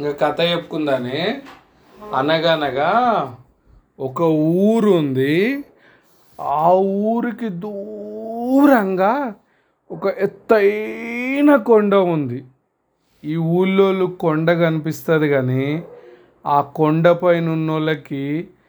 ఇంకా కథ చెప్పుకుందానే. అనగనగా ఒక ఊరు ఉంది. ఆ ఊరికి దూరంగా ఒక ఎత్తైన కొండ ఉంది. ఈ ఊళ్ళో కొండ కనిపిస్తుంది కానీ ఆ కొండపైన ఉన్నోళ్ళకి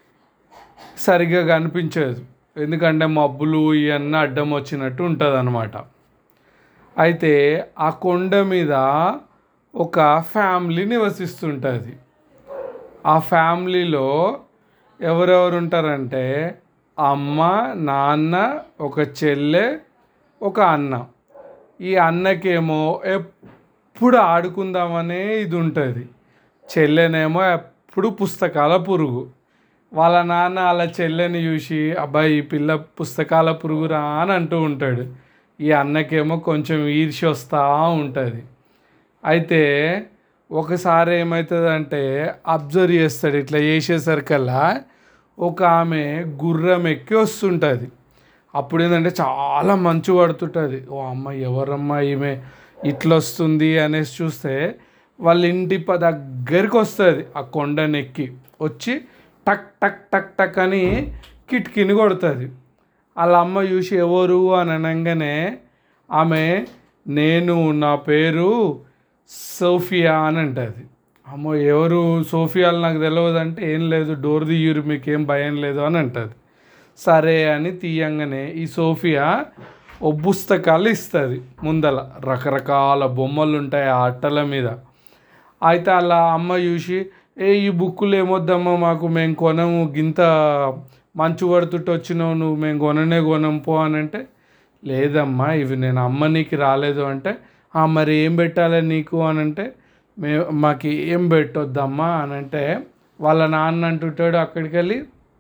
సరిగ్గా కనిపించదు. ఎందుకంటే మబ్బులు ఇవన్నీ అడ్డం వచ్చినట్టు ఉంటుంది అన్నమాట. అయితే ఆ కొండ మీద ఒక ఫ్యామిలీ నివసిస్తుంటుంది. ఆ ఫ్యామిలీలో ఎవరెవరు ఉంటారంటే అమ్మ, నాన్న, ఒక చెల్లె, ఒక అన్న. ఈ అన్నకేమో ఎప్పుడు ఆడుకుందామనే ఇది ఉంటుంది. చెల్లెనేమో ఎప్పుడు పుస్తకాల పురుగు. వాళ్ళ నాన్న వాళ్ళ చెల్లెని చూసి అబ్బాయి ఈ పిల్ల పుస్తకాల పురుగురా అని అంటూ ఉంటాడు. ఈ అన్నకేమో కొంచెం ఈర్ష్య వస్తూ ఉంటుంది. అయితే ఒకసారి ఏమవుతుందంటే అబ్జర్వ్ చేస్తాడు. ఇట్లా చేసేసరికల్లా ఒక ఆమె గుర్రం ఎక్కి వస్తుంటుంది. అప్పుడు ఏంటంటే చాలా మంచు పడుతుంటుంది. ఓ అమ్మ ఎవరమ్మా ఈమె ఇట్లా వస్తుంది అనేసి చూస్తే వాళ్ళ ఇంటి దగ్గరికి వస్తుంది. ఆ కొండనెక్కి వచ్చి టక్ టక్ టక్ టక్ అని కిటికీని కొడుతుంది. వాళ్ళ అమ్మ చూసి ఎవరు అని అనగానే ఆమె నా పేరు సోఫియా అని అంటుంది. అమ్మో ఎవరు సోఫియాలు నాకు తెలియదంటే ఏం లేదు డోర్ తీయరు మీకేం భయం లేదు అని అంటుంది. సరే అని తీయంగానే ఈ సోఫియా ఓ పుస్తకాలు ఇస్తుంది. ముందల రకరకాల బొమ్మలు ఉంటాయి ఆ అట్టల మీద. అయితే అలా అమ్మ చూసి ఈ బుక్కులు ఏమొద్దమ్మా మాకు, మేము కొనము, గింత మంచు పడుతుంటే వచ్చినావు నువ్వు, మేము కొనం పో అని అంటే లేదమ్మా ఇవి నేను అమ్మనీకి రాలేదు అంటే మరి ఏం పెట్టాలి నీకు అని అంటే మాకు ఏం పెట్టొద్దమ్మా అని అంటే వాళ్ళ నాన్న అంటుంటాడు అక్కడికి వెళ్ళి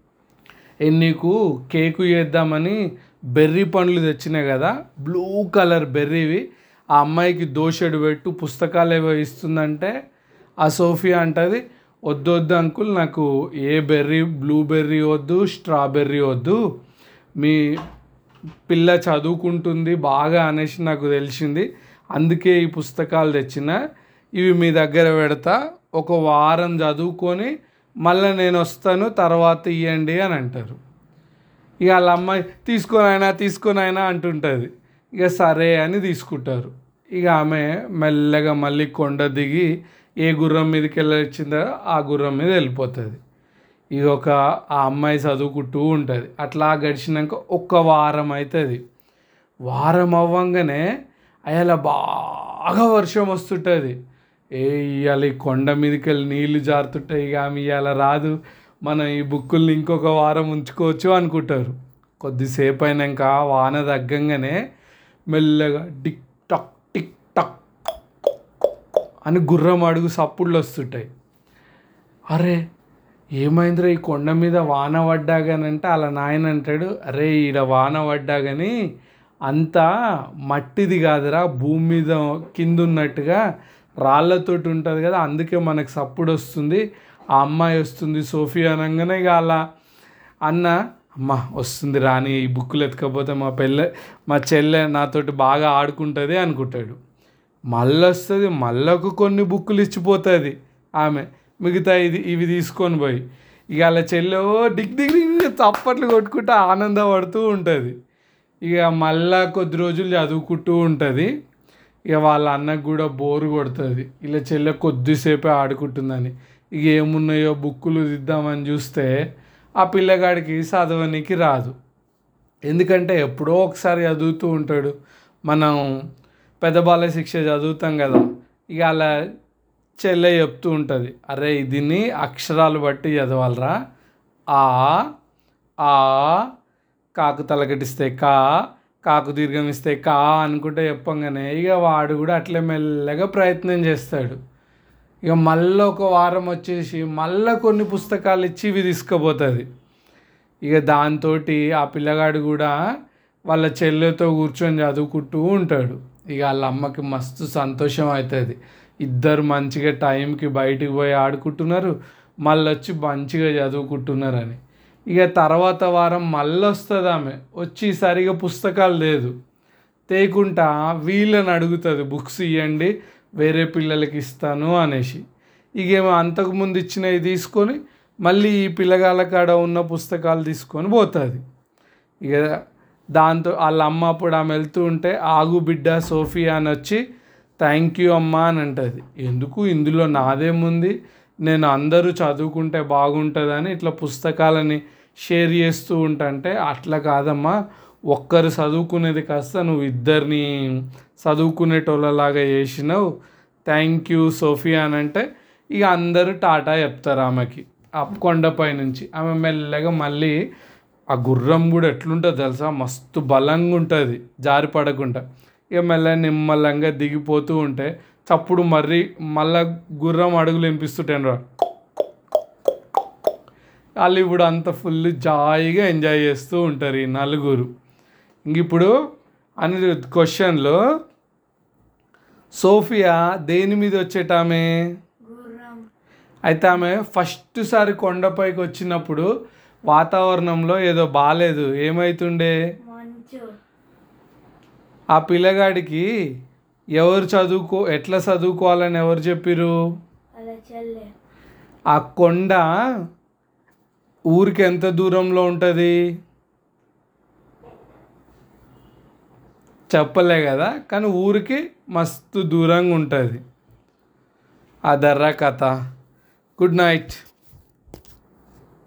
నీకు కేకు చేద్దామని బెర్రీ పండ్లు తెచ్చినాయి కదా, బ్లూ కలర్ బెర్రీవి, ఆ అమ్మాయికి దోషెడు పెట్టు పుస్తకాలు ఏవో ఇస్తుందంటే ఆ సోఫియా అంటుంది వద్దు అంకుల్ నాకు ఏ బెర్రీ బ్లూబెర్రీ వద్దు, స్ట్రాబెర్రీ వద్దు, మీ పిల్ల చదువుకుంటుంది బాగా అనేసి నాకు తెలిసింది, అందుకే ఈ పుస్తకాలు తెచ్చిన, ఇవి మీ దగ్గర పెడతా, ఒక వారం చదువుకొని మళ్ళీ నేను వస్తాను తర్వాత ఇవ్వండి అని అంటారు. ఇక వాళ్ళ అమ్మాయి తీసుకొనైనా అంటుంటుంది. ఇక సరే అని తీసుకుంటారు. ఇక ఆమె మెల్లగా మళ్ళీ కొండ దిగి ఏ గుర్రం మీదకి వెళ్ళొచ్చిందో ఆ గుర్రం మీద వెళ్ళిపోతుంది. ఇక ఆ అమ్మాయి చదువుకుంటూ ఉంటుంది. అట్లా గడిచినాక ఒక్క వారం అవుతుంది. వారం అవ్వంగానే అలా బాగా వర్షం వస్తుంటుంది. ఇవాళ ఈ కొండ మీదకి వెళ్ళి నీళ్లు జారుతుంటాయి, ఇక ఆమె ఇవాళ రాదు, మనం ఈ బుక్కుల్ని ఇంకొక వారం ఉంచుకోవచ్చు అనుకుంటారు. కొద్దిసేపు అయినాక వాన తగ్గంగానే మెల్లగా టిక్ టక్ టిక్ టక్ అని గుర్రం అడుగు సప్పుళ్ళు వస్తుంటాయి. అరే ఏమైందిరా ఈ కొండ మీద వాన పడ్డాగానంటే అలా నాయన అంటాడు, అరే ఈడ వాన పడ్డాగాని అంతా మట్టిది కాదురా, భూమి మీద కింద ఉన్నట్టుగా రాళ్ళతోటి ఉంటుంది కదా, అందుకే మనకు సప్పుడు వస్తుంది, ఆ అమ్మాయి వస్తుంది సోఫియా అనగానే ఇక అలా అన్న అమ్మ వస్తుంది రాని, ఈ బుక్కులు ఎత్తుకపోతే మా చెల్లె నాతోటి బాగా ఆడుకుంటుంది అనుకుంటాడు. మళ్ళీ వస్తుంది, మళ్ళీ కొన్ని బుక్కులు ఇచ్చిపోతుంది ఆమె, మిగతా ఇవి తీసుకొని పోయి ఇక అలా చెల్లె డిగ్ డిగ్ చప్పట్లు కొట్టుకుంటూ ఆనందపడుతూ ఉంటుంది. ఇక మళ్ళా కొద్ది రోజులు చదువుకుంటూ ఉంటుంది. ఇక వాళ్ళ అన్నకు కూడా బోరు కొడుతుంది, ఇలా చెల్లె కొద్దిసేపే ఆడుకుంటుందని. ఇక ఏమున్నాయో బుక్కులు దిద్దామని చూస్తే ఆ పిల్లగాడికి చదవనికి రాదు. ఎందుకంటే ఎప్పుడో ఒకసారి చదువుతూ ఉంటాడు. మనం పెద్ద బాల శిక్ష చదువుతాం కదా, ఇక అలా చెల్లె చెప్తూ ఉంటుంది, అరే దీన్ని అక్షరాలు బట్టి చదవాలరా, ఆ ఆ కాకు తలకటిస్తే కా, కాకు దీర్ఘం ఇస్తే కా అనుకుంటే చెప్పంగానే ఇక వాడు కూడా అట్లే మెల్లగా ప్రయత్నం చేస్తాడు. ఇక మళ్ళీ ఒక వారం వచ్చేసి మళ్ళీ కొన్ని పుస్తకాలు ఇచ్చి ఇవి తీసుకుపోతుంది. ఇక దాంతో ఆ పిల్లగాడు కూడా వాళ్ళ చెల్లెతో కూర్చొని చదువుకుంటూ ఉంటాడు. ఇక వాళ్ళ అమ్మకి మస్తు సంతోషం అవుతుంది. ఇద్దరు మంచిగా టైంకి బయటికి పోయి ఆడుకుంటున్నారు, మళ్ళీ వచ్చి మంచిగా చదువుకుంటున్నారని. ఇక తర్వాత వారం మళ్ళీ వస్తుంది ఆమె, వచ్చి సరిగా పుస్తకాలు లేదు తేకుంటా వీళ్ళని అడుగుతుంది బుక్స్ ఇవ్వండి వేరే పిల్లలకి ఇస్తాను అనేసి. ఇకేమో అంతకుముందు ఇచ్చినవి తీసుకొని మళ్ళీ ఈ పిల్లగాళ్ళ కాడ ఉన్న పుస్తకాలు తీసుకొని పోతుంది. ఇక దాంతో వాళ్ళ అమ్మ అప్పుడు ఆమె వెళ్తూ ఉంటే ఆగు బిడ్డ సోఫియా అని వచ్చి థ్యాంక్ యూ అమ్మా అని అంటుంది. ఎందుకు, ఇందులో నాదేముంది, నేను అందరూ చదువుకుంటే బాగుంటుందని ఇట్లా పుస్తకాలని షేర్ చేస్తూ ఉంటే, అట్లా కాదమ్మా, ఒక్కరు చదువుకునేది కాస్త నువ్వు ఇద్దరిని చదువుకునేటోళ్ళలాగా చేసినావు, థ్యాంక్ యూ సోఫియా అని అంటే ఇక అందరూ టాటా చెప్తారు ఆమెకి. ఆ కొండపై నుంచి ఆమె మెల్లగా మళ్ళీ, ఆ గుర్రం కూడా ఎట్లుంటుంది తెలుసా, మస్తు బలంగా ఉంటుంది జారి పడకుండా. ఇక మెల్లగా నిమ్మలంగా దిగిపోతూ ఉంటే చప్పుడు మళ్ళా గుర్రం అడుగులు వినిపిస్తుంటాను రా. వాళ్ళు ఇప్పుడు అంత ఫుల్ జాయిగా ఎంజాయ్ చేస్తూ ఉంటారు ఈ నలుగురు. ఇంక ఇప్పుడు అనిరుద్ క్వశ్చన్లో సోఫియా దేని మీద వచ్చేటామె? అయితే ఆమె ఫస్ట్ సారి కొండపైకి వచ్చినప్పుడు వాతావరణంలో ఏదో బాగాలేదు, ఏమవుతుండే, ఆ పిల్లగాడికి ఎట్లా చదువుకోవాలని ఎవరు చెప్పిరు? ఆ కొండ ఊరికి ఎంత దూరంలో ఉంటుంది చెప్పలే కదా, కానీ ఊరికి మస్తు దూరంగా ఉంటుంది. అదర్రా కథ. Good night.